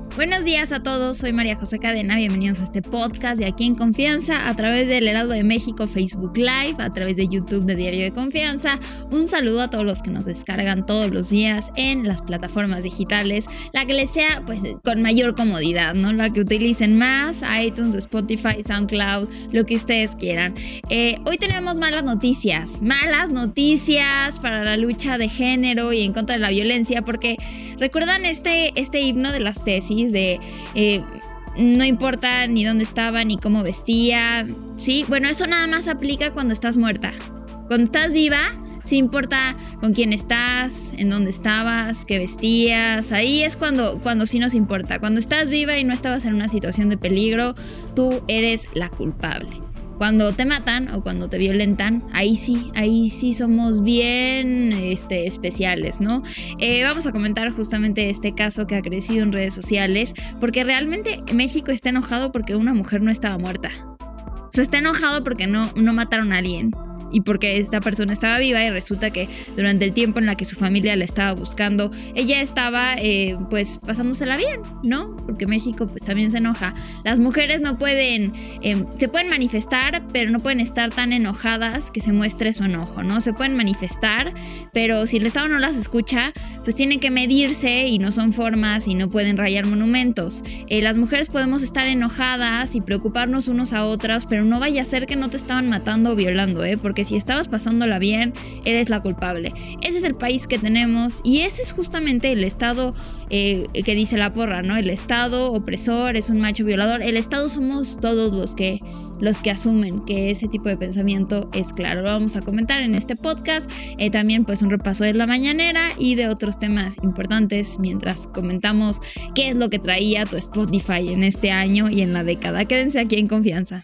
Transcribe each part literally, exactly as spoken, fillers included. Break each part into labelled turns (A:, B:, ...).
A: Buenos días a todos, soy María José Cadena, bienvenidos a este podcast de Aquí en Confianza a través del Heraldo de México Facebook Live, a través de YouTube de Diario de Confianza. Un saludo a todos los que nos descargan todos los días en las plataformas digitales, la que les sea pues con mayor comodidad, ¿no? La que utilicen más, iTunes, Spotify, SoundCloud, lo que ustedes quieran. Eh, hoy tenemos malas noticias, malas noticias para la lucha de género y en contra de la violencia, porque ¿recuerdan este, este himno de las tesis de eh, no importa ni dónde estaba ni cómo vestía? ¿Sí? Bueno, eso nada más aplica cuando estás muerta. Cuando estás viva, sí importa con quién estás, en dónde estabas, qué vestías. Ahí es cuando, cuando sí nos importa. Cuando estás viva y no estabas en una situación de peligro, tú eres la culpable. Cuando te matan o cuando te violentan, ahí sí, ahí sí somos bien este, especiales, ¿no? Eh, vamos a comentar justamente este caso que ha crecido en redes sociales, porque realmente México está enojado porque una mujer no estaba muerta. O sea, está enojado porque no, no mataron a alguien y porque esta persona estaba viva y resulta que durante el tiempo en la que su familia la estaba buscando, ella estaba eh, pues pasándosela bien, ¿no? Porque México pues también se enoja. Las mujeres no pueden, eh, se pueden manifestar, pero no pueden estar tan enojadas que se muestre su enojo, ¿no? Se pueden manifestar, pero si el Estado no las escucha, pues tienen que medirse y no son formas y no pueden rayar monumentos. Eh, las mujeres podemos estar enojadas y preocuparnos unos a otras, pero no vaya a ser que no te estaban matando o violando, ¿eh? Porque si estabas pasándola bien, eres la culpable. Ese es el país que tenemos y ese es justamente el Estado eh, que dice la porra, ¿no? El Estado opresor es un macho violador. El Estado somos todos los que, los que asumen que ese tipo de pensamiento es claro. Lo vamos a comentar en este podcast. Eh, también pues un repaso de la mañanera y de otros temas importantes mientras comentamos qué es lo que traía tu Spotify en este año y en la década. Quédense aquí en Confianza.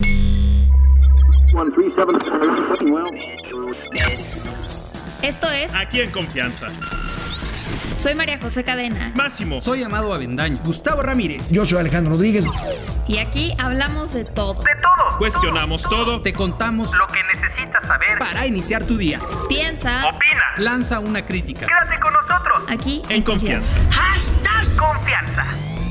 A: Esto es
B: Aquí en Confianza.
A: Soy María José Cadena.
B: Máximo.
C: Soy Amado Avendaño.
D: Gustavo Ramírez.
E: Yo soy Alejandro Rodríguez.
A: Y aquí hablamos de todo.
F: De todo.
B: Cuestionamos todo. todo.
C: Te contamos
F: lo que necesitas saber
C: para iniciar tu día.
A: Piensa.
F: Opina.
C: Lanza una crítica.
F: Quédate con nosotros.
A: Aquí
B: en, en Confianza.
F: confianza. Hashtag Confianza.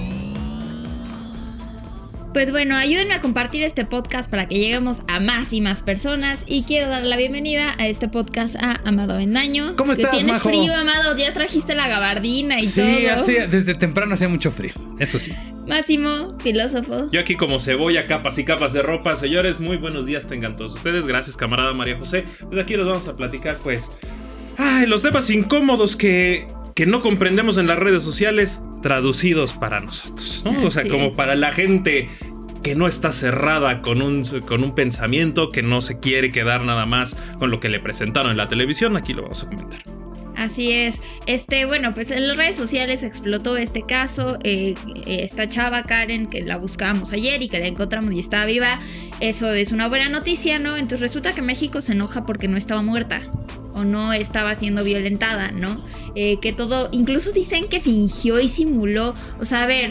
A: Pues bueno, ayúdenme a compartir este podcast para que lleguemos a más y más personas. Y quiero dar la bienvenida a este podcast a Amado Avendaño.
D: ¿Cómo estás,
A: que tienes
D: Majo?
A: Frío, Amado, ya trajiste la gabardina y
D: sí,
A: todo.
D: Sí, así, desde temprano hacía mucho frío, eso sí.
A: Máximo, filósofo.
B: Yo aquí como cebolla, capas y capas de ropa. Señores, muy buenos días tengan todos ustedes. Gracias, camarada María José. Pues aquí los vamos a platicar, pues, ay, los temas incómodos que... que no comprendemos en las redes sociales, traducidos para nosotros, ¿no? O sea,
A: sí.
B: como para la gente que no está cerrada con un, con un pensamiento, que no se quiere quedar nada más con lo que le presentaron en la televisión. Aquí lo vamos a comentar.
A: Así es. Este, bueno, pues en las redes sociales explotó este caso. Eh, esta chava, Karen, que la buscábamos ayer y que la encontramos y estaba viva. Eso es una buena noticia, ¿no? Entonces resulta que México se enoja porque no estaba muerta o no estaba siendo violentada, ¿no? Eh, que todo, incluso dicen que fingió y simuló. O sea, a ver,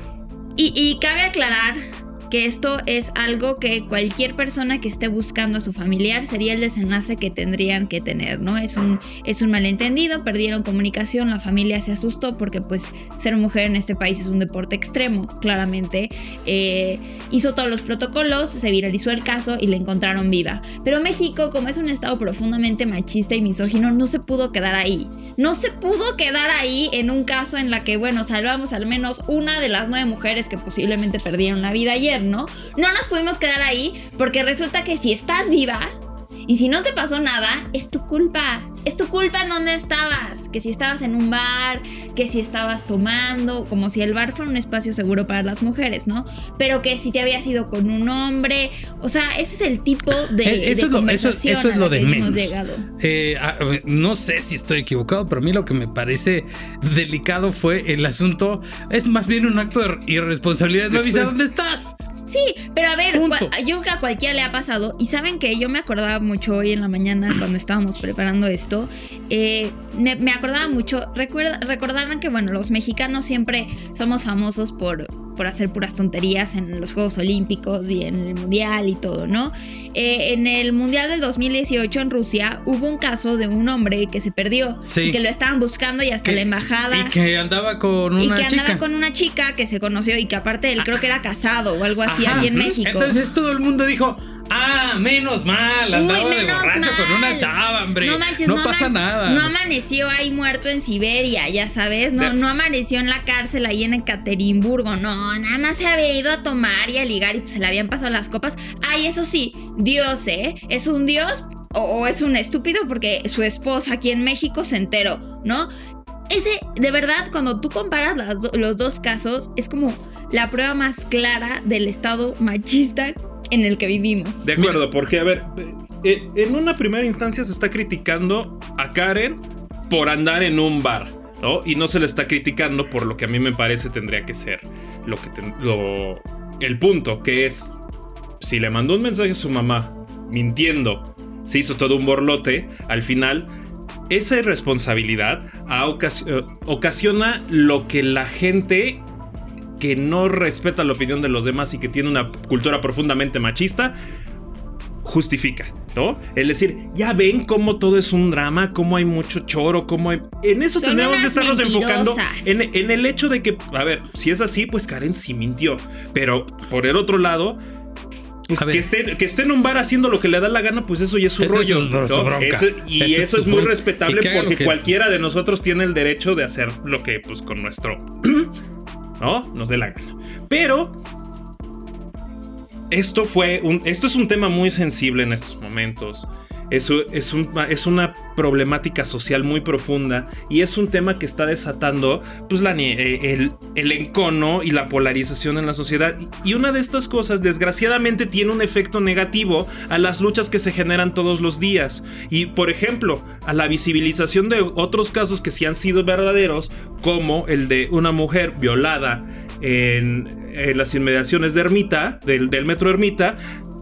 A: y, y cabe aclarar que esto es algo que cualquier persona que esté buscando a su familiar sería el desenlace que tendrían que tener, ¿no? Es un, es un malentendido, perdieron comunicación, la familia se asustó porque pues ser mujer en este país es un deporte extremo, claramente. Eh, hizo todos los protocolos, se viralizó el caso y la encontraron viva. Pero México, como es un estado profundamente machista y misógino, no se pudo quedar ahí. No se pudo quedar ahí en un caso en la que, bueno, salvamos al menos una de las nueve mujeres que posiblemente perdieron la vida ayer, ¿no? No nos pudimos quedar ahí porque resulta que si estás viva y si no te pasó nada, es tu culpa. Es tu culpa en dónde estabas. Que si estabas en un bar, que si estabas tomando, como si el bar fuera un espacio seguro para las mujeres, ¿no? Pero que si te habías ido con un hombre. O sea, ese es el tipo de,
D: eso
A: de
D: es lo,
A: conversación
D: eso, eso es lo
A: a la
D: de
A: que
D: menos.
A: hemos llegado.
D: Eh, a, no sé si estoy equivocado, pero a mí lo que me parece delicado fue el asunto. Es más bien un acto de irresponsabilidad. No avisar dónde estás.
A: Sí, pero a ver,
D: Punto.
A: cual, yo creo que a cualquiera le ha pasado. Y saben que yo me acordaba mucho hoy en la mañana cuando estábamos preparando esto. Eh, me, me acordaba mucho, recuerda, recordaron que, bueno, los mexicanos siempre somos famosos por, por hacer puras tonterías en los Juegos Olímpicos y en el Mundial y todo, ¿no? Eh, en el Mundial del dos mil dieciocho en Rusia hubo un caso de un hombre que se perdió,
D: sí.
A: y que lo estaban buscando y hasta
D: que,
A: la embajada.
D: Y que andaba con una
A: chica. Y que andaba
D: chica.
A: con una chica que se conoció y que aparte él creo que era casado o algo así.
D: Ajá.
A: Aquí en México.
D: Entonces todo el mundo dijo, ah, menos mal, andaba
A: Uy,
D: de
A: menos
D: borracho
A: mal.
D: con una chava, hombre.
A: No manches,
D: no,
A: no
D: pasa
A: ama-
D: nada.
A: No amaneció ahí muerto en Siberia, ya sabes. No,
B: De-
A: no amaneció en la cárcel ahí en Ekaterimburgo. No, nada más se había ido a tomar y a ligar y pues se le habían pasado las copas. Ay, eso sí, Dios, ¿eh? ¿Es un Dios o, o es un estúpido? Porque su esposa aquí en México se enteró, ¿no? Ese, de verdad, cuando tú comparas las do- los dos casos, es como la prueba más clara del estado machista en el que vivimos.
B: De acuerdo, porque a ver, eh, en una primera instancia se está criticando a Karen por andar en un bar, ¿no? Y no se le está criticando por lo que a mí me parece tendría que ser lo que ten- lo, el punto, que es si le mandó un mensaje a su mamá mintiendo, se hizo todo un borlote, al final esa irresponsabilidad ha ocasi- eh, ocasiona lo que la gente que no respeta la opinión de los demás y que tiene una cultura profundamente machista justifica, ¿no? Es decir, ya ven cómo todo es un drama, cómo hay mucho choro, cómo hay... En eso
A: Son
B: tenemos que
A: unas
B: estarnos enfocando
A: mentirosas.
B: en, en el hecho de que, a ver, si es así, pues Karen sí mintió, pero por el otro lado... Pues
D: A ver.
B: que esté, que esté en un bar haciendo lo que le da la gana, pues eso ya es su
D: Eso es
B: rollo.
D: su-
B: ¿no?
D: su bronca.
B: Ese- y
D: Ese es
B: eso
D: su
B: es muy
D: bronca.
B: respetable
D: Y que haga lo
B: porque
D: que-
B: cualquiera de nosotros tiene el derecho de hacer lo que, pues, con nuestro... ¿no? Nos dé la gana. Pero... Esto fue un, esto es un tema muy sensible en estos momentos. Eso es, un, es una problemática social muy profunda y es un tema que está desatando pues, la, el, el encono y la polarización en la sociedad. Y una de estas cosas, desgraciadamente, tiene un efecto negativo a las luchas que se generan todos los días. Y, por ejemplo, a la visibilización de otros casos que sí han sido verdaderos, como el de una mujer violada en, en las inmediaciones de Ermita, del, del metro Ermita,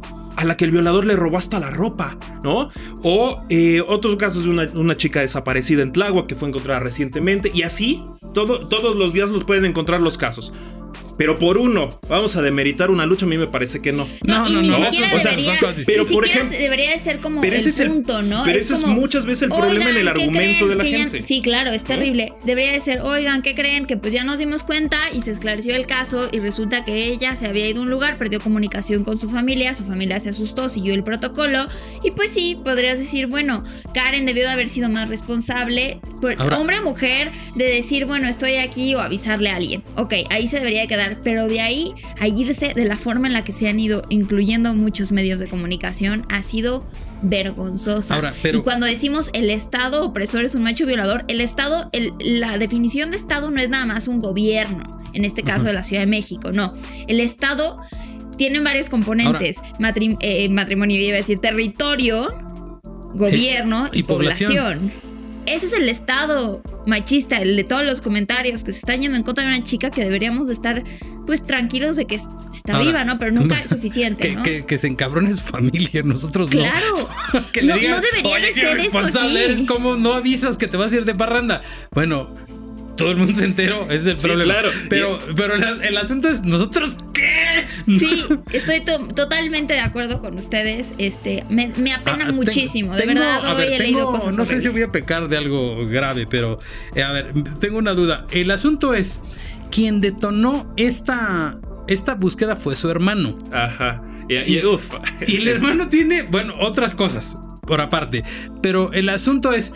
B: a la que el violador le robó hasta la ropa, ¿no? O eh, otros casos de una, una chica desaparecida en Tláhuac que fue encontrada recientemente. Y así, todo, todos los días los pueden encontrar los casos. Pero por uno, vamos a demeritar una lucha, a mí me parece que no.
A: No,
D: No,
A: y
D: no,
A: ni
D: no.
A: siquiera
D: O sea,
A: debería,
D: son cosas
B: Pero
A: ni
B: por
A: siquiera
B: ejemplo-
A: debería de ser como
B: pero
A: el
B: ese es el-
A: punto, ¿no?
B: pero ese es
A: como,
B: muchas veces el problema en el
A: "Oigan, ¿qué
B: argumento
A: creen
B: de la
A: que ya-"
B: gente.
A: Sí, claro, es terrible. Debería de ser, oigan, ¿qué creen? Que pues ya nos dimos cuenta y se esclareció el caso y resulta que ella se había ido a un lugar, perdió comunicación con su familia, su familia se asustó, siguió el protocolo y pues sí, podrías decir, bueno, Karen debió de haber sido más responsable, por-
D: Ahora-
A: hombre o mujer, de decir, bueno, estoy aquí o avisarle a alguien. Ok, ahí se debería de quedar, pero de ahí a irse de la forma en la que se han ido incluyendo muchos medios de comunicación ha sido vergonzosa.
D: Ahora, pero-
A: Y cuando decimos el Estado opresor es un macho violador, el Estado, el- la definición de Estado no es nada más un gobierno, en este caso
D: Ujú.
A: de la Ciudad de México, no. El Estado tiene varios componentes, Matri- eh, matrimonio, iba a decir, territorio, gobierno
D: y
A: y, población.
D: población.
A: Ese es el estado machista, el de todos los comentarios que se están yendo en contra de una chica que deberíamos de estar pues tranquilos de que es- está
D: Ahora,
A: viva, ¿no? Pero nunca es suficiente,
D: Que,
A: ¿no?
D: que, que se encabrone su familia, nosotros no.
A: Claro.
D: Que
A: No-
D: le digan,
A: no debería
D: "Oye,
A: de
D: qué
A: ser esto
D: irresponsable
A: aquí".
D: eres, ¿cómo no avisas que te vas a ir de parranda? Bueno, todo el mundo se enteró, ese es el
B: Sí,
D: problema.
B: claro.
D: Pero, pero el, el asunto es, ¿nosotros qué?
A: Sí, estoy to- totalmente de acuerdo con ustedes. Este, me, me apena
D: Ah,
A: muchísimo.
D: tengo-
A: de verdad,
D: tengo- a
A: hoy
D: ver,
A: he
D: tengo-
A: leído cosas
D: no sé si
A: horribles.
D: voy a pecar de algo grave, pero eh, a ver, tengo una duda. El asunto es, quien detonó esta, esta búsqueda fue su hermano.
B: Ajá. Y, y,
D: Y-
B: uf.
D: Y el hermano tiene, bueno, otras cosas por aparte. Pero el asunto es,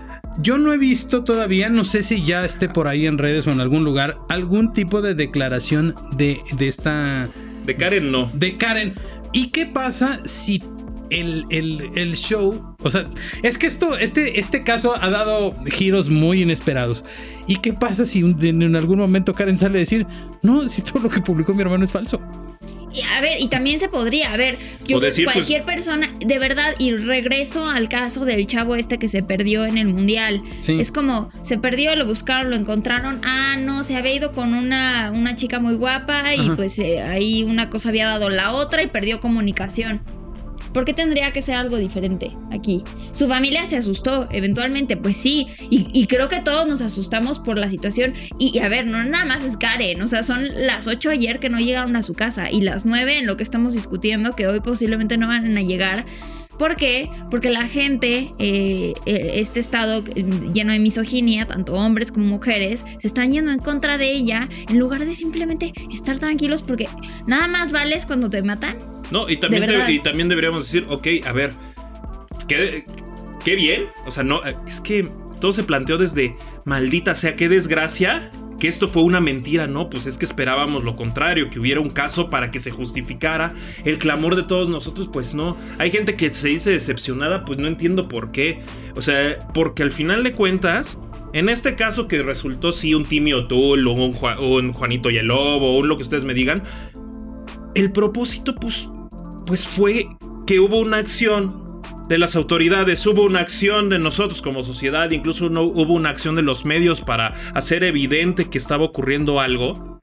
D: yo no he visto todavía, no sé si ya esté por ahí en redes o en algún lugar, algún tipo de declaración de, de esta...
B: De Karen no.
D: de Karen. ¿Y qué pasa si el, el, el show... O sea, es que esto, este, este caso ha dado giros muy inesperados. ¿Y qué pasa si un- en, en algún momento Karen sale a decir, no, si todo lo que publicó mi hermano es falso?
A: Y, a ver, y también se podría, a ver, yo
B: O decir,
A: cualquier persona, de verdad, y regreso al caso del chavo este que se perdió en el mundial.
D: Sí.
A: Es como, se perdió, lo buscaron, lo encontraron, ah, no, se había ido con una, una chica muy guapa y
D: Ajá.
A: pues eh, ahí una cosa había dado la otra y perdió comunicación. ¿Por qué tendría que ser algo diferente aquí? Su familia se asustó, eventualmente, pues sí, y, y creo que todos nos asustamos por la situación. Y, y a ver, no nada más es Karen, o sea, son las ocho ayer que no llegaron a su casa y las nueve en lo que estamos discutiendo que hoy posiblemente no van a llegar. ¿Por qué? Porque la gente, eh, este estado lleno de misoginia, tanto hombres como mujeres, se están yendo en contra de ella en lugar de simplemente estar tranquilos porque nada más vales cuando te matan.
B: No, y también,
A: de
B: de, y también deberíamos decir, ok, a ver, qué, qué bien, o sea, no, es que todo se planteó desde maldita sea, qué desgracia que esto fue una mentira, ¿no? Pues es que esperábamos lo contrario, que hubiera un caso para que se justificara el clamor de todos nosotros, pues no. Hay gente que se dice decepcionada, pues no entiendo por qué. O sea, porque al final de cuentas, en este caso que resultó sí un Timmy O'Toole o un, Ju- un Juanito y el Lobo o lo que ustedes me digan, el propósito pues, pues fue que hubo una acción de las autoridades, hubo una acción de nosotros como sociedad, incluso no, hubo una acción de los medios para hacer evidente que estaba ocurriendo algo.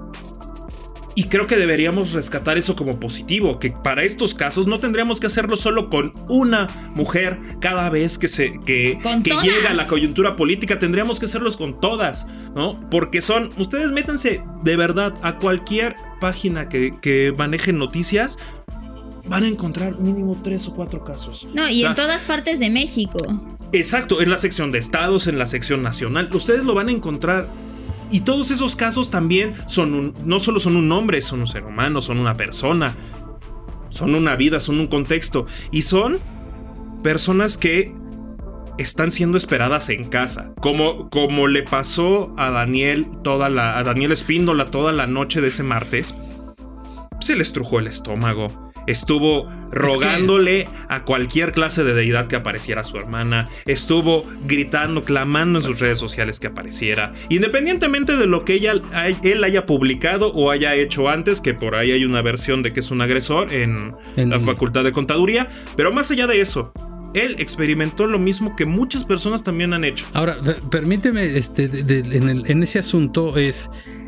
B: Y creo que deberíamos rescatar eso como positivo, que para estos casos no tendríamos que hacerlo solo con una mujer cada vez que, se, que, que llega la coyuntura política, tendríamos que hacerlos con todas, ¿no? Porque son, ustedes métanse de verdad a cualquier página que, que maneje noticias, van a encontrar mínimo tres o cuatro casos.
A: No, y o sea, en todas partes de México.
B: Exacto, en la sección de estados, en la sección nacional, ustedes lo van a encontrar. Y todos esos casos también son un, no solo son un hombre, son un ser humano, son una persona, son una vida, son un contexto. Y son personas que están siendo esperadas en casa. Como, como le pasó a Daniel, toda la, a Daniel Espíndola toda la noche de ese martes. Se le estrujó el estómago. Estuvo rogándole es que... a cualquier clase de deidad que apareciera su hermana. Estuvo gritando, clamando en sus redes sociales que apareciera. Independientemente de lo que ella, él haya publicado o haya hecho antes, que por ahí hay una versión de que es un agresor en, en... la Facultad de Contaduría. Pero más allá de eso, él experimentó lo mismo que muchas personas también han hecho.
D: Ahora, permíteme, este, de, de, en, el, en ese asunto es...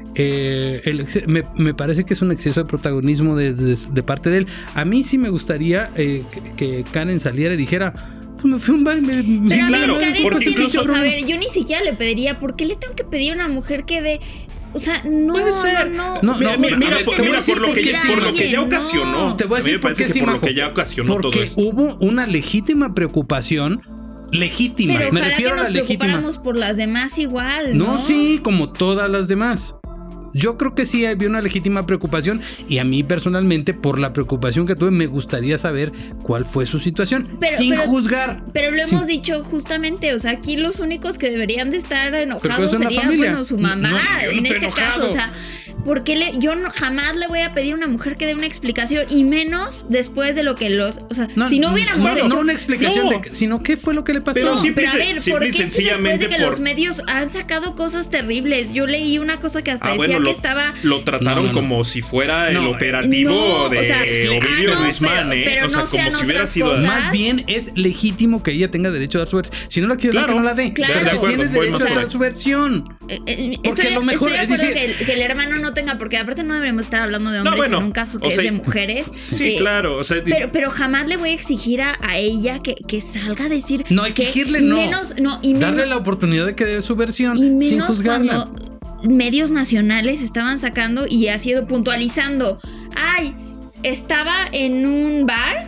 D: Eh, el, me, me parece que es un exceso de protagonismo de, de, de parte de él. A mí sí me gustaría eh, que, que Karen saliera y dijera: pues me fui a un bar y me...
A: Pero
B: sí,
A: a
B: claro,
A: ver, Karen,
B: porque
A: sí,
B: incluso...
A: a ver, yo ni siquiera le pediría, ¿por qué le tengo que pedir a una mujer que de... O sea, no,
B: puede ser.
A: no,
B: no, no mira, mira,
A: no,
B: por, mira por, lo que ya, por lo que ya
A: no.
B: ocasionó.
D: Te voy a decir por qué sí,
B: por
D: Majo,
B: lo que ya ocasionó
D: porque
B: todo esto.
D: Hubo una legítima preocupación. Legítima,
A: pero
D: me
A: ojalá
D: refiero
A: que nos
D: a la legítima.
A: preocupáramos por las demás igual, ¿no?
D: No, sí, como todas las demás. Yo creo que sí había una legítima preocupación y a mí personalmente, por la preocupación que tuve, me gustaría saber cuál fue su situación, pero, sin
A: pero,
D: juzgar.
A: Pero lo
D: sí.
A: hemos dicho justamente, o sea, aquí los únicos que deberían de estar enojados sería, bueno, su mamá, no, no, en este enojado. caso, o sea, porque le, yo no, jamás le voy a pedir a una mujer que dé una explicación, y menos después de lo que los, o sea, no, si no hubiéramos
D: no,
A: hecho...
D: No una explicación,
B: no.
D: de, sino qué fue lo que le pasó.
B: Pero,
A: no,
B: simple,
A: pero a ver,
B: simple
A: ¿por qué si después de que por... los medios han sacado cosas terribles? Yo leí una cosa que hasta
B: ah,
A: decía
B: bueno,
A: que
B: lo,
A: estaba...
B: Lo trataron no, no, no. como si fuera no, el operativo no, de o sea, Ovidio
A: ah, no,
B: Guzmán,
A: pero,
B: ¿eh?
A: pero
B: o sea,
A: no
B: como si hubiera sido...
A: cosas.
D: Más bien es legítimo que ella tenga derecho a dar su versión. Si no la quiere
B: claro,
D: dar, que no la dé.
A: Claro,
B: de acuerdo,
D: tiene derecho
B: más
D: a dar su versión.
A: Eh, eh,
D: Porque
A: estoy,
D: lo mejor
A: estoy de acuerdo
D: es decir,
A: que, el, que el hermano no tenga, porque aparte no deberíamos estar hablando de hombres no, bueno, en un caso que es sea, de mujeres.
B: Sí,
A: eh,
B: claro. O sea,
A: pero, pero jamás le voy a exigir a, a ella que, que salga a decir.
D: No, exigirle
A: que,
D: no.
A: Menos, no y
D: Darle
A: menos,
D: la oportunidad de que dé su versión.
A: Y menos
D: sin juzgarla.
A: Cuando medios nacionales estaban sacando y ha sido puntualizando. Ay, estaba en un bar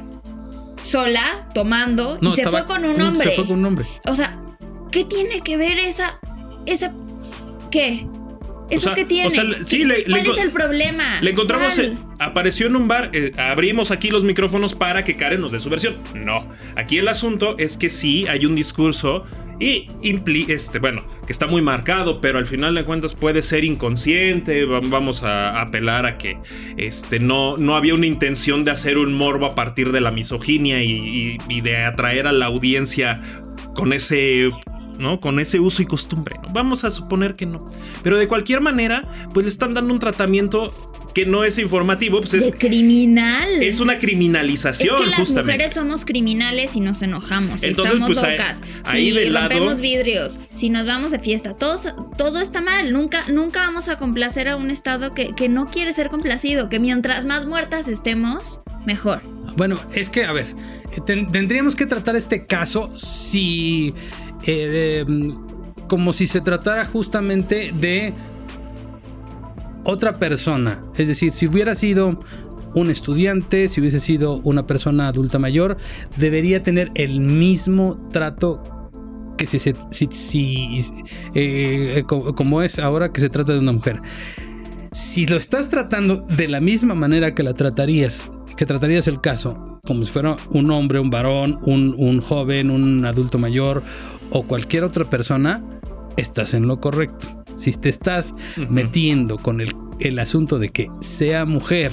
A: sola, tomando,
D: no,
A: y se
D: estaba,
A: fue con un hombre.
D: Se fue con un hombre.
A: O sea, ¿qué tiene que ver esa. esa. ¿Qué? ¿Eso o sea, qué tiene?
B: O sea, sí, le,
A: ¿Cuál
B: le,
A: es el problema?
B: Le encontramos, eh,
A: ¿Cuál?
B: apareció en un bar, eh, abrimos aquí los micrófonos para que Karen nos dé su versión. No, aquí el asunto es que sí hay un discurso y impli este, bueno, que está muy marcado, pero al final de cuentas puede ser inconsciente. Vamos a, a apelar a que este, no, no había una intención de hacer un morbo a partir de la misoginia y, y, y de atraer a la audiencia con ese... ¿no? Con ese uso y costumbre, ¿no? Vamos a suponer que no. Pero de cualquier manera, pues le están dando un tratamiento que no es informativo, pues es...
A: De criminal.
B: Es una criminalización,
A: es que las
B: justamente.
A: mujeres somos criminales y nos enojamos.
B: Entonces,
A: estamos
B: pues,
A: locas.
B: Ahí, ahí
A: si
B: de
A: rompemos
B: lado...
A: vidrios, si nos vamos de fiesta, todo, todo está mal. Nunca, nunca vamos a complacer a un estado que, que no quiere ser complacido. Que mientras más muertas estemos, mejor.
D: Bueno, es que, a ver, ten, tendríamos que tratar este caso si... Eh, de, como si se tratara justamente de otra persona. Es decir, si hubiera sido un estudiante, si hubiese sido una persona adulta mayor, debería tener el mismo trato que si, si, si, si eh, como es ahora que se trata de una mujer. Si lo estás tratando de la misma manera que la tratarías, que tratarías el caso, como si fuera un hombre, un varón, un, un joven, un adulto mayor o cualquier otra persona, estás en lo correcto. Si te estás uh-huh. metiendo con el, el asunto de que sea mujer,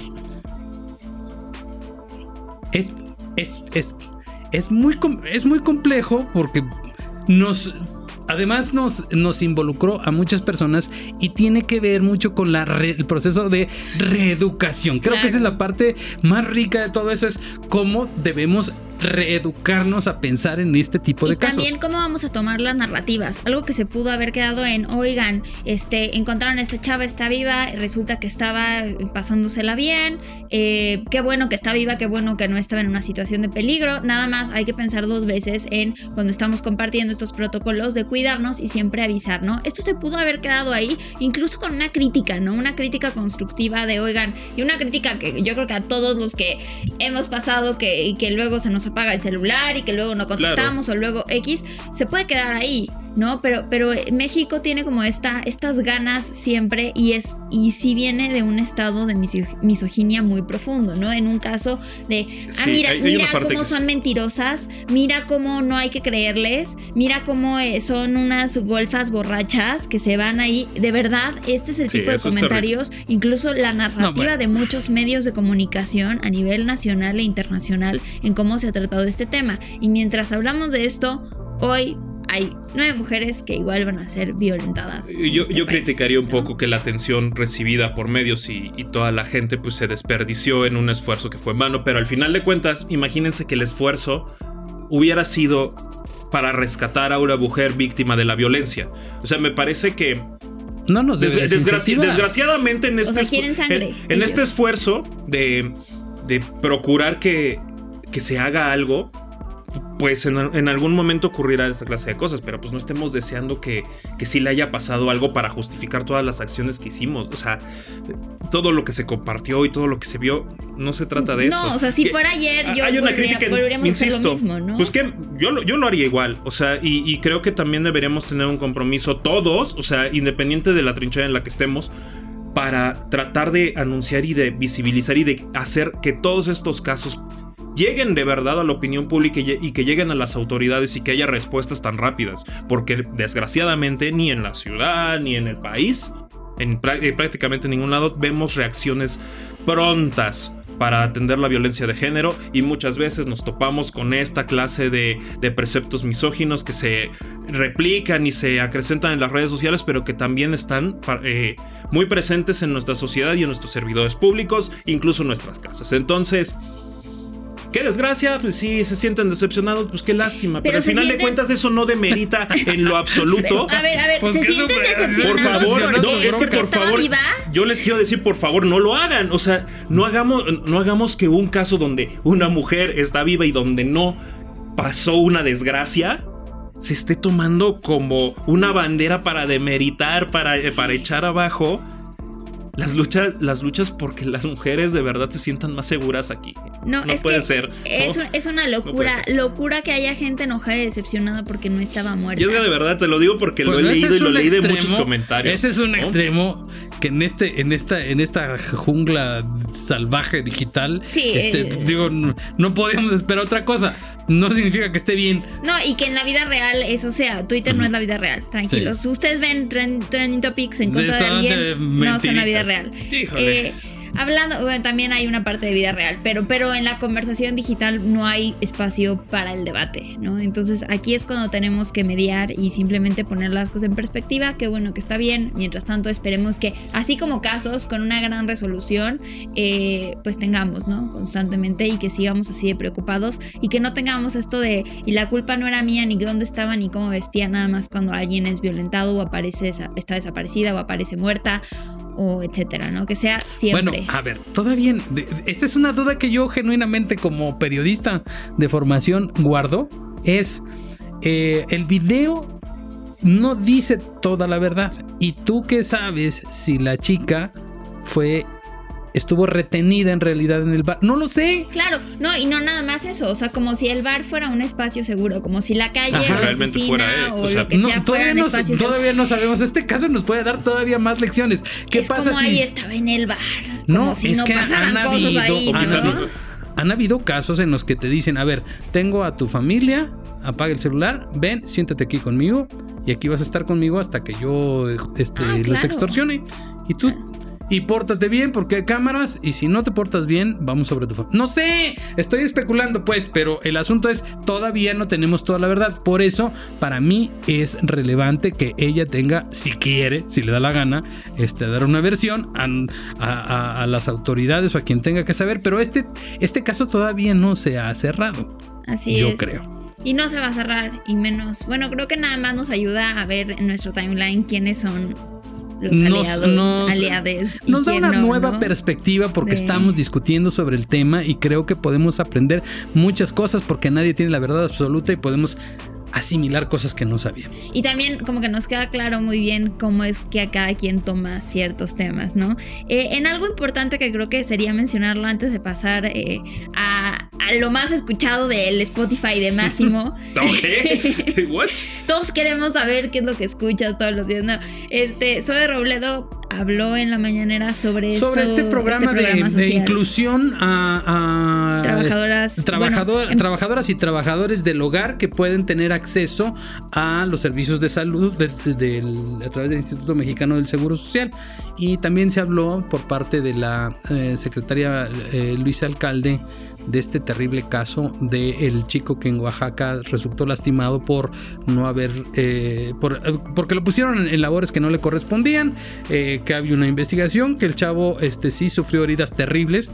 D: es, es, es, es, muy, es muy complejo porque nos... Además nos, nos involucró a muchas personas y tiene que ver mucho con la re, el proceso de reeducación. Creo claro. que esa es la parte más rica de todo eso, es cómo debemos reeducarnos a pensar en este tipo de
A: y
D: casos.
A: Y también cómo vamos a tomar las narrativas. Algo que se pudo haber quedado en, oigan, este, encontraron a esta chava, está viva, resulta que estaba pasándosela bien, eh, qué bueno que está viva, qué bueno que no estaba en una situación de peligro. Nada más hay que pensar dos veces en cuando estamos compartiendo estos protocolos de cuidarnos y siempre avisar, ¿no? Esto se pudo haber quedado ahí, incluso con una crítica, ¿no? Una crítica constructiva de, oigan, y una crítica que yo creo que a todos los que hemos pasado que, que luego se nos apaga el celular y que luego no contestamos claro. o luego X, se puede quedar ahí, ¿no? Pero, pero México tiene como esta, estas ganas siempre y es y sí viene de un estado de miso- misoginia muy profundo, ¿no? En un caso de, ah, sí, mira, hay, hay mira cómo son mentirosas, mira cómo no hay que creerles, mira cómo eh, son unas golfas borrachas que se van ahí. De verdad, este es el sí, tipo de comentarios, incluso la narrativa no, bueno. de muchos medios de comunicación a nivel nacional e internacional en cómo se ha tratado este tema. Y mientras hablamos de esto, hoy hay nueve mujeres que igual van a ser violentadas.
B: Yo,
A: este
B: yo
A: país,
B: criticaría un
A: ¿no?
B: poco que la atención recibida por medios y, y toda la gente pues se desperdició en un esfuerzo que fue en vano, pero al final de cuentas, imagínense que el esfuerzo hubiera sido para rescatar a una mujer víctima de la violencia. O sea, me parece que
D: no, no,
B: des, desgraci- desgraciadamente en este,
A: o sea, quieren sangre,
B: en, en este esfuerzo de, de procurar que, que se haga algo, pues en, en algún momento ocurrirá esta clase de cosas, pero pues no estemos deseando que, que sí le haya pasado algo para justificar todas las acciones que hicimos. O sea, todo lo que se compartió y todo lo que se vio, no se trata de
A: no,
B: eso.
A: No, o sea, si
B: que,
A: fuera ayer, yo
B: hay una
A: volvería,
B: crítica,
A: volveríamos
B: insisto,
A: a hacer lo mismo, ¿no?
B: Pues que yo, lo, yo lo haría igual, o sea, y, y creo que también deberíamos tener un compromiso todos, o sea, independiente de la trinchera en la que estemos, para tratar de anunciar y de visibilizar y de hacer que todos estos casos lleguen de verdad a la opinión pública y, y que lleguen a las autoridades y que haya respuestas tan rápidas, porque desgraciadamente ni en la ciudad ni en el país, en pr- prácticamente ningún lado, vemos reacciones prontas para atender la violencia de género, y muchas veces nos topamos con esta clase de, de preceptos misóginos que se replican y se acrecentan en las redes sociales, pero que también están eh, muy presentes en nuestra sociedad y en nuestros servidores públicos, incluso en nuestras casas. Entonces, qué desgracia, pues sí, se sienten decepcionados, pues qué lástima. Pero, pero al final sienten... de cuentas eso no demerita en lo absoluto.
A: Pero, a ver, a ver,
D: pues
A: ¿se sienten decepcionados?
B: Por favor, no, es que por favor,
A: viva?
B: yo les quiero decir, por favor, no lo hagan. O sea, no hagamos, no hagamos que un caso donde una mujer está viva y donde no pasó una desgracia se esté tomando como una bandera para demeritar, para, para echar abajo Las luchas, las luchas porque las mujeres de verdad se sientan más seguras aquí.
A: No,
B: no
A: es
B: puede
A: que
B: ser.
A: Es,
B: ¿no?
A: es una locura,
B: no
A: locura que haya gente enojada y decepcionada porque no estaba muerta.
B: Yo de verdad te lo digo porque
D: pues
B: lo he leído y lo leí
D: extremo,
B: de muchos comentarios.
D: Ese es un
B: ¿no? extremo
D: que en este, en esta, en esta jungla salvaje digital,
A: sí,
D: este,
A: eh,
D: digo, no, no podíamos esperar otra cosa. No significa que esté bien.
A: No, y que en la vida real eso sea. Twitter uh-huh. no es la vida real, tranquilos.
D: Sí.
A: Ustedes ven trend, trending topics en contra de, de alguien, de no son la vida real.
B: Híjole.
A: Eh, hablando, bueno, también hay una parte de vida real, pero, pero en la conversación digital no hay espacio para el debate, ¿no? Entonces aquí es cuando tenemos que mediar y simplemente poner las cosas en perspectiva. Qué bueno que está bien. Mientras tanto, esperemos que, así como casos con una gran resolución, eh, pues tengamos, ¿no? Constantemente, y que sigamos así de preocupados y que no tengamos esto de, y la culpa no era mía, ni dónde estaba, ni cómo vestía, nada más cuando alguien es violentado o aparece, está desaparecida o aparece muerta, o etcétera, ¿no? Que sea siempre.
D: Bueno, a ver, todavía, esta es una duda que yo genuinamente como periodista de formación guardo, es eh, el video no dice toda la verdad. ¿Y tú qué sabes si la chica fue... estuvo retenida en realidad en el bar? No lo sé.
A: Claro, no, y no nada más eso, o sea, como si el bar fuera un espacio seguro, como si la calle,
B: Ajá,
A: la
B: realmente
A: oficina
B: fuera, eh,
A: o,
B: o sea,
A: lo que
D: No,
A: sea
D: todavía,
A: fueran
D: no,
A: espacios
D: todavía no sabemos. Este caso nos puede dar todavía más lecciones. ¿Qué
A: es
D: pasa
A: como
D: si
A: ahí estaba en el bar, como
D: no,
A: si
D: es
A: no
D: que
A: pasaran
D: han
A: cosas
D: habido,
A: ahí,
D: han
A: ¿no?
D: habido, han habido casos en los que te dicen, a ver, tengo a tu familia, apaga el celular, ven, siéntate aquí conmigo y aquí vas a estar conmigo hasta que yo este,
A: Ah,
D: los
A: claro.
D: extorsione. Y tú... Y pórtate bien porque hay cámaras y si no te portas bien, vamos sobre tu familia. No sé, estoy especulando pues, pero el asunto es, todavía no tenemos toda la verdad. Por eso, para mí es relevante que ella tenga, si quiere, si le da la gana, este, dar una versión a, a, a, a las autoridades o a quien tenga que saber. Pero este, este caso todavía no se ha cerrado.
A: Así
D: Yo
A: es.
D: creo.
A: Y no se va a cerrar, y menos. Bueno, creo que nada más nos ayuda a ver en nuestro timeline quiénes son los
D: Nos-
A: aliados,
D: nos-
A: aliades. y
D: Nos da
A: quién
D: una
A: no,
D: nueva
A: ¿no?
D: perspectiva porque
A: De-
D: estamos discutiendo sobre el tema y creo que podemos aprender muchas cosas porque nadie tiene la verdad absoluta y podemos asimilar cosas que no sabíamos.
A: Y también como que nos queda claro muy bien cómo es que a cada quien toma ciertos temas, ¿no? Eh, en algo importante que creo que sería mencionarlo antes de pasar eh, a, a lo más escuchado del Spotify de Máximo.
B: ¿Ok? ¿What?
A: Todos queremos saber qué es lo que escuchas todos los días. No, este, Zoe Robledo habló en la mañanera sobre,
D: Sobre
A: esto-
D: este programa,
A: este programa
D: de, de
A: social.
D: inclusión a, a
A: Trabajadoras,
D: es- trabajador-
A: bueno, em-
D: trabajadoras y trabajadores del hogar que pueden tener acceso a los servicios de salud de- de- del- a través del Instituto Mexicano del Seguro Social. Y también se habló por parte de la eh, secretaria eh, Luisa Alcalde de este terrible caso del chico que en Oaxaca resultó lastimado por no haber eh, por, eh, porque lo pusieron en, en labores que no le correspondían, eh, que había una investigación, que el chavo este sí sufrió heridas terribles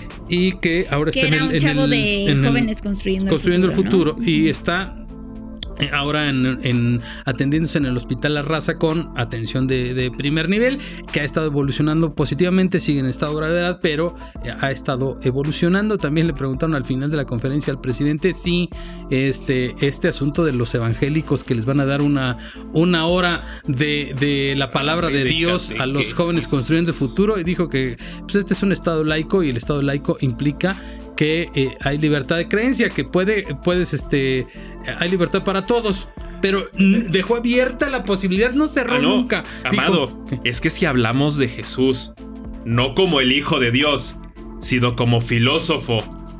D: y que ahora
A: que
D: está
A: era
D: en
A: un
D: el, en
A: chavo
D: el-
A: de
D: en el-
A: jóvenes construyendo,
D: construyendo el futuro,
A: ¿no?
D: y está eh, ahora en, en atendiéndose en el Hospital La Raza con atención de, de primer nivel, que ha estado evolucionando positivamente, sigue en estado de gravedad, pero eh, ha estado evolucionando. También le preguntaron al final de la conferencia al presidente si este, este asunto de los evangélicos que les van a dar una, una hora de, de la palabra de Dios a los jóvenes construyendo el futuro, y dijo que pues este es un estado laico y el estado laico implica que eh, hay libertad de creencia, que puede, puedes, este, hay libertad para todos, pero mm, dejó abierta la posibilidad, no cerró
B: Ah, no,
D: nunca.
B: Amado,
D: Dijo, ¿qué?
B: es que si hablamos de Jesús, no como el Hijo de Dios, sino como filósofo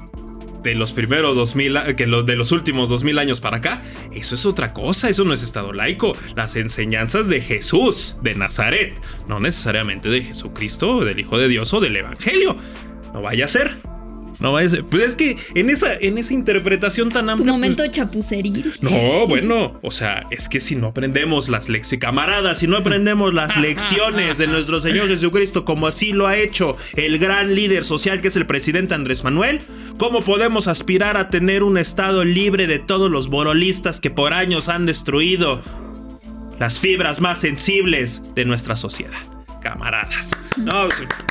B: de los primeros dos mil, que lo, de los últimos dos mil años para acá, eso es otra cosa, eso no es estado laico. Las enseñanzas de Jesús, de Nazaret, no necesariamente de Jesucristo, del Hijo de Dios o del Evangelio. No vaya a ser. No vaya a ser. Pues es que en esa, en esa interpretación tan
A: Tu
B: amplia.
A: momento
B: pues,
A: chapuceril.
B: no, bueno, o sea, es que si no aprendemos las lecciones, camaradas, si no aprendemos las lecciones de nuestro Señor Jesucristo, como así lo ha hecho el gran líder social que es el presidente Andrés Manuel, ¿cómo podemos aspirar a tener un estado libre de todos los borolistas que por años han destruido las fibras más sensibles de nuestra sociedad? Camaradas. No,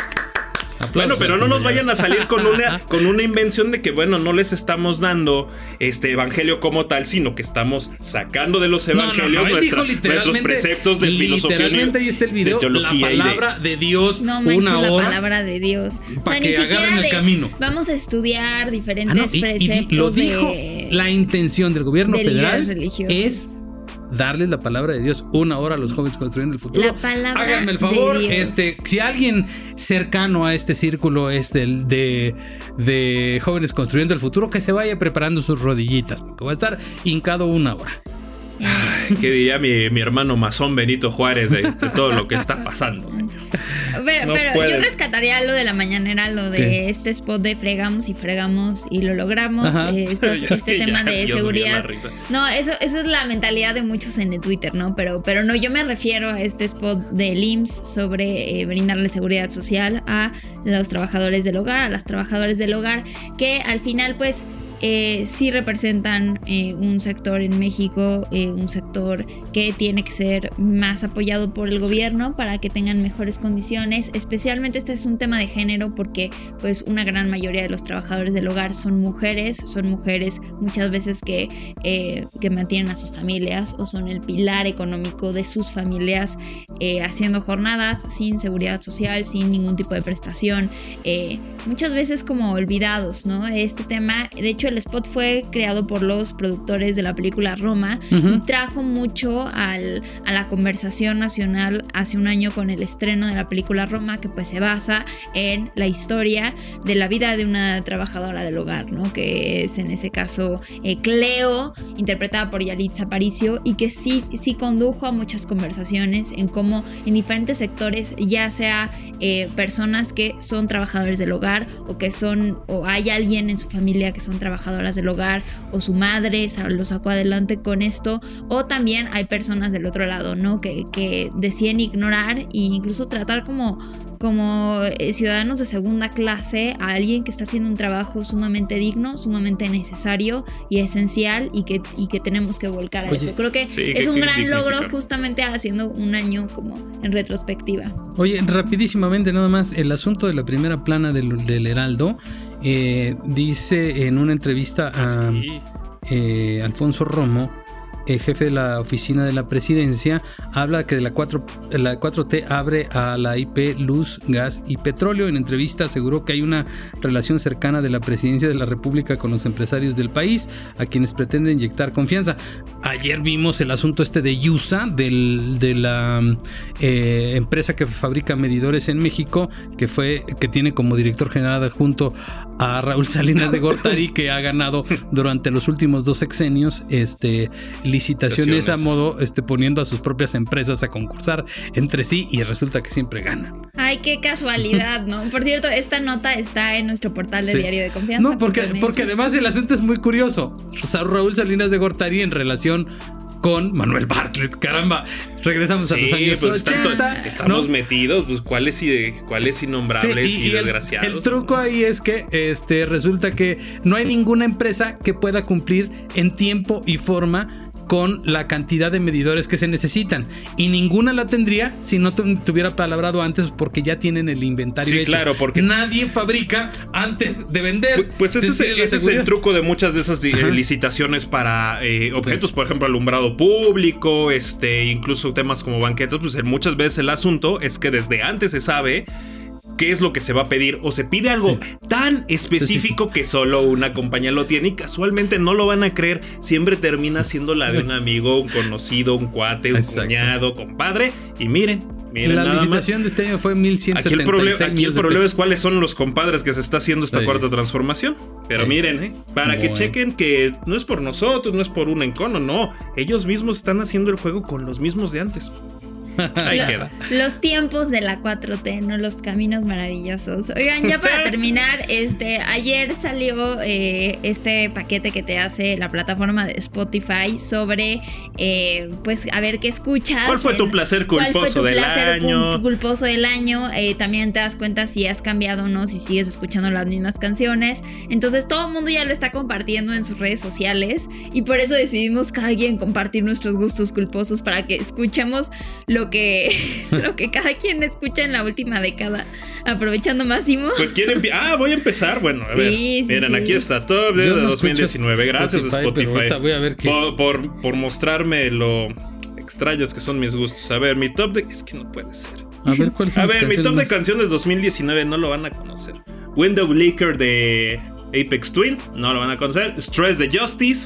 B: bueno, pero no nos vayan a salir con una, con una invención de que, bueno, no les estamos dando este evangelio como tal, sino que estamos sacando de los evangelios
D: No, no, no, él dijo
B: nuestra- nuestros
D: literalmente-
B: preceptos de filosofía.
D: Literalmente ahí está el video,
B: de teología
D: la
B: y de-
D: palabra de, Dios,
A: No manches,
D: una
A: la
D: hora.
A: palabra de Dios.
D: Pa'
A: ni
D: que
A: siquiera
D: agarren el
A: de,
D: camino.
A: Vamos a estudiar
D: Ah,
A: diferentes
D: no, y- y
A: preceptos
D: lo dijo,
A: de...
D: la intención del gobierno
A: de
D: federal
A: líderes religiosos.
D: es darles la palabra de Dios una hora a los jóvenes construyendo el futuro.
A: La palabra
D: Háganme el favor,
A: de Dios.
D: este, si alguien cercano a este círculo es del de, de jóvenes construyendo el futuro, que se vaya preparando sus rodillitas, porque va a estar hincado una hora.
A: Eh,
B: ¿Qué diría mi, mi hermano masón Benito Juárez de, de todo lo que está pasando?
A: Pero,
B: No
A: pero
B: puedes.
A: yo rescataría lo de la mañanera, lo de
D: ¿Qué?
A: este spot de fregamos y fregamos y lo logramos.
D: Ajá.
A: eh, este
B: Es
A: este
B: que
A: tema
B: ya,
A: de
B: Dios mío,
A: seguridad.
B: la risa.
A: No, eso, eso es la mentalidad de muchos en el Twitter, ¿no? Pero, pero no, yo me refiero a este spot del I M S S sobre eh, brindarle seguridad social a los trabajadores del hogar, a las trabajadoras del hogar, que al final, pues, eh, sí representan eh, un sector en México, eh, un sector sector que tiene que ser más apoyado por el gobierno para que tengan mejores condiciones. Especialmente este es un tema de género porque pues una gran mayoría de los trabajadores del hogar son mujeres, son mujeres muchas veces que, eh, que mantienen a sus familias o son el pilar económico de sus familias, eh, haciendo jornadas sin seguridad social, sin ningún tipo de prestación, eh, muchas veces como olvidados, ¿no? Este tema, de hecho el spot fue creado por los productores de la película Roma, uh-huh. y trajo mucho al, a la conversación nacional hace un año con el estreno de la película Roma, que pues se basa en la historia de la vida de una trabajadora del hogar, ¿no? Que es en ese caso eh, Cleo, interpretada por Yalitza Aparicio, y que sí, sí condujo a muchas conversaciones en cómo en diferentes sectores, ya sea eh, personas que son trabajadores del hogar o que son, o hay alguien en su familia que son trabajadoras del hogar o su madre lo sacó adelante con esto, o también hay personas del otro lado, ¿no? Que, que deciden ignorar e incluso tratar como como ciudadanos de segunda clase a alguien que está haciendo un trabajo sumamente digno, sumamente necesario y esencial, y que, y que tenemos que volcar a Oye, eso. Creo que sí, es que, un que gran logro justamente haciendo un año como en retrospectiva.
D: Oye, rapidísimamente nada más, el asunto de la primera plana del, del Heraldo, eh, dice en una entrevista a sí. eh, Alfonso Romo, el jefe de la oficina de la presidencia, habla que la, cuatro, la cuatro T abre a la I P luz, gas y petróleo. En entrevista aseguró que hay una relación cercana de la presidencia de la República con los empresarios del país, a quienes pretende inyectar confianza. Ayer vimos el asunto este de Yusa, del, de la eh, empresa que fabrica medidores en México, que fue que tiene como director general adjunto a Raúl Salinas de Gortari, que ha ganado durante los últimos dos sexenios este licitaciones a modo, este, poniendo a sus propias empresas a concursar entre sí, y resulta que siempre ganan.
A: Ay, qué casualidad, ¿no? Por cierto, esta nota está en nuestro portal de sí. Diario de Confianza.
D: No, porque, porque además el asunto es muy curioso. Raúl Salinas de Gortari en relación con Manuel Bartlett, caramba, regresamos sí, a los años
B: pues
D: ochenta.
B: Tanto, estamos ¿no? metidos, pues cuáles y cuáles innombrables sí, y, y desgraciados.
D: El, el truco ahí es que este resulta que no hay ninguna empresa que pueda cumplir en tiempo y forma con la cantidad de medidores que se necesitan, y ninguna la tendría si no tuviera palabrado antes, porque ya tienen el inventario
B: sí,
D: hecho.
B: Claro, porque
D: nadie fabrica antes de vender.
B: Pues, pues ese, es, ese es el truco de muchas de esas Ajá. licitaciones para eh, objetos, sí. por ejemplo, alumbrado público, este, incluso temas como banquetes. Pues muchas veces el asunto es que desde antes se sabe qué es lo que se va a pedir, o se pide algo sí. tan específico sí. que solo una compañía lo tiene, y casualmente no lo van a creer, siempre termina siendo la de un amigo, un conocido, un cuate, un Exacto. cuñado, compadre, y miren, miren
D: la
B: nada
D: licitación
B: más.
D: de este año fue mil ciento setenta y seis.
B: Aquí el problema, aquí el problema es cuáles son los compadres que se está haciendo esta
D: sí.
B: cuarta transformación. Pero sí. miren, ¿eh? para Muy que chequen que no es por nosotros, no es por un encono, no, ellos mismos están haciendo el juego con los mismos de antes. Ahí
A: Lo,
B: queda.
A: Los tiempos de la cuatro T, no los caminos maravillosos. Oigan, ya para terminar, este, ayer salió eh, este paquete que te hace la plataforma de Spotify sobre, eh, pues, a ver qué escuchas.
B: ¿Cuál fue tu placer culposo
A: ¿Cuál fue tu
B: del
A: placer
B: año?
A: culposo del año? Eh, también te das cuenta si has cambiado o no, si sigues escuchando las mismas canciones. Entonces todo el mundo ya lo está compartiendo en sus redes sociales, y por eso decidimos cada quien compartir nuestros gustos culposos para que escuchemos lo que, lo que cada quien escucha en la última década, aprovechando máximo.
B: Pues quieren, ah, voy a empezar. Bueno, a
A: sí,
B: ver,
A: sí,
B: miren,
A: sí.
B: aquí está todo de no dos mil diecinueve. Gracias Spotify, Spotify.
D: Voy a ver qué...
B: por, por, por mostrarme lo extraños que son mis gustos. A ver, mi top de... Es que no puede ser.
D: A ver, ¿cuál es
B: A ver, mi top de canciones dos mil diecinueve no lo van a conocer. Window Licker de Aphex Twin, no lo van a conocer. Stress de Justice.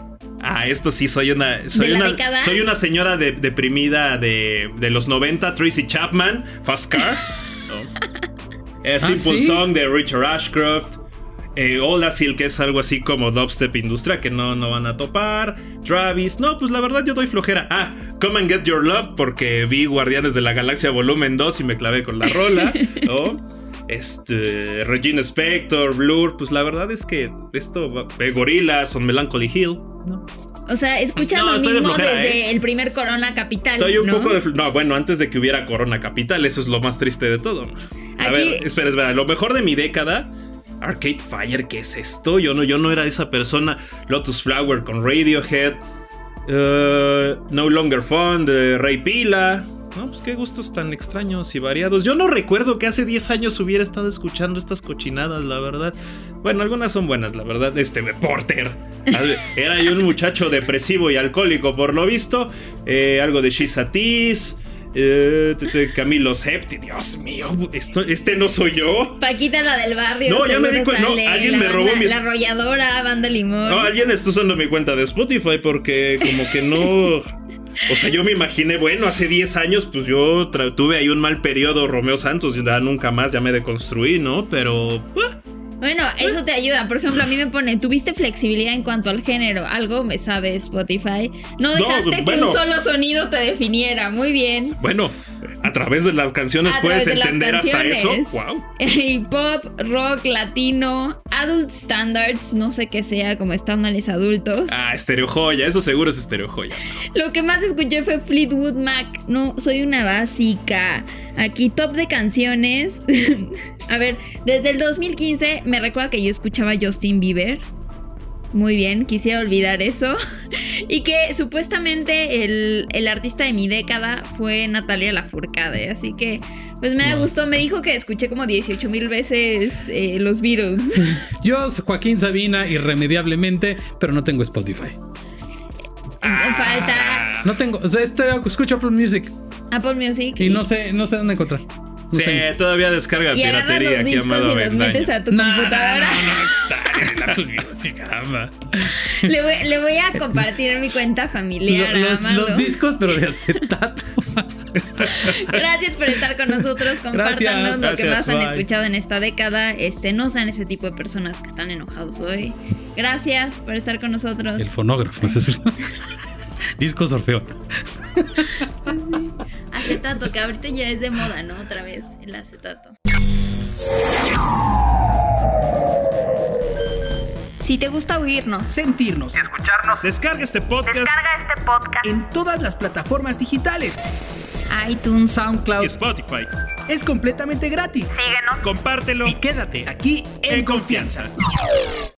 B: Ah, esto sí, soy una soy una, soy una señora de, deprimida de, de los noventa. Tracy Chapman, Fast Car. No. eh, Simple ah, ¿sí? Song de Richard Ashcroft. eh, Oldacil, que es algo así como dubstep industria, que no, no van a topar. Travis, no, pues la verdad yo doy flojera. Ah, Come and Get Your Love, porque vi Guardianes de la Galaxia volumen dos y me clavé con la rola. ¿No? Este, Regina Spector, Blur, pues la verdad es que esto, eh, Gorillaz, On Melancholy Hill, ¿no?
A: O sea, escuchas no, lo mismo de flojera, desde ¿eh? el primer Corona Capital.
B: Estoy un
A: ¿no?
B: poco de... No, bueno, antes de que hubiera Corona Capital, eso es lo más triste de todo. A Aquí... ver, espera, espera, lo mejor de mi década, Arcade Fire, ¿qué es esto? Yo no, yo no era esa persona. Lotus Flower con Radiohead. Uh, No Longer Fun de Rey Pila. No, pues qué gustos tan extraños y variados. Yo no recuerdo que hace diez años hubiera estado escuchando estas cochinadas, la verdad. Bueno, algunas son buenas, la verdad. Este, Porter. Era yo un muchacho depresivo y alcohólico, por lo visto. Eh, algo de Shizatis. Eh, Camilo Septi, Dios mío, esto, este no soy yo.
A: Paquita, la del barrio.
B: No, ya me di cuenta. No, alguien me
A: banda,
B: robó mis.
A: La arrolladora, Banda Limón.
B: No, alguien está usando mi cuenta de Spotify porque como que no. O sea, yo me imaginé, bueno, hace diez años, pues yo tra- tuve ahí un mal periodo, Romeo Santos, ya nunca más, ya me deconstruí, ¿no? Pero. Uh,
A: Bueno, eso te ayuda. Por ejemplo, a mí me pone, tuviste flexibilidad en cuanto al género. Algo me sabe Spotify. No dejaste
B: No,
A: que
B: bueno.
A: un solo sonido te definiera. Muy bien.
B: Bueno, a través de las canciones
A: A
B: puedes
A: través de las
B: entender hasta eso.
A: canciones.
B: Wow.
A: Y pop, rock, latino, adult standards, no sé qué sea, como estándares adultos.
B: Ah, Estéreo Joya, eso seguro es Estéreo Joya.
A: Lo que más escuché fue Fleetwood Mac. No, soy una básica. Aquí, top de canciones. A ver, desde el dos mil quince me recuerda que yo escuchaba Justin Bieber. Muy bien, quisiera olvidar eso. Y que supuestamente el, el artista de mi década fue Natalia Lafourcade. Así que, pues me
D: No.
A: gustó. Me dijo que escuché como dieciocho mil veces eh, los Beatles.
D: Yo, Joaquín Sabina, irremediablemente, pero no tengo Spotify.
A: Falta
D: No tengo, o sea, este, escucho Apple Music
A: Apple Music.
D: y no sé, no sé dónde encontrar. No
B: Sí,
D: sé.
B: todavía descarga
A: Y agarras
B: piratería
A: los
B: aquí,
A: discos
B: amado
A: y los metes
B: Avendaño.
A: a tu
D: No,
A: computadora.
D: no, no, no, está en Apple Music, caramba.
A: Le voy, le voy a compartir mi cuenta familiar
D: Lo-
A: a
D: los,
A: Amado.
D: los discos, pero de acetato.
A: Gracias por estar con nosotros. Compártanos lo
B: Gracias,
A: que más han
B: bye.
A: escuchado en esta década. Este, no sean ese tipo de personas que están enojados hoy. Gracias por estar con nosotros.
D: El fonógrafo, ese es- Discos Orfeo.
A: Acetato, que ahorita ya es de moda, ¿no? Otra vez, el acetato. Si te gusta oírnos,
C: Sentirnos.
F: Y escucharnos.
B: Descarga este podcast
F: Descarga este podcast.
C: En todas las plataformas digitales.
A: iTunes,
C: SoundCloud.
B: y Spotify.
C: Es completamente gratis.
F: Síguenos.
B: Compártelo
C: Y quédate aquí en,
B: en confianza.